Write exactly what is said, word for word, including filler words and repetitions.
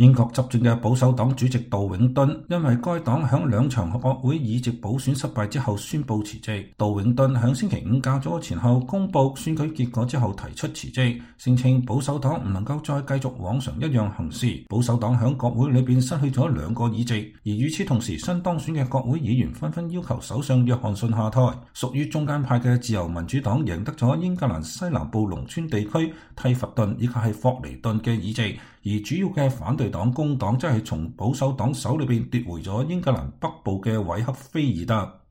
英國執政嘅保守黨主席杜永敦因為該黨響兩場國會議席補選失敗之後宣布辭職。杜永敦響星期五較早前後公布選舉結果之後提出辭職，聲稱保守黨唔能夠再繼續往常一樣行事。保守黨響國會裏邊失去咗兩個議席，而與此同時，新當選嘅國會議員紛紛要求首相約翰遜下台。屬於中間派嘅自由民主黨贏得咗英格蘭西南部農村地區蒂佛頓以及係霍尼頓嘅議席，而主要嘅反對黨工黨則係從保守黨手裏邊奪回咗英格蘭北部嘅韋克菲爾德。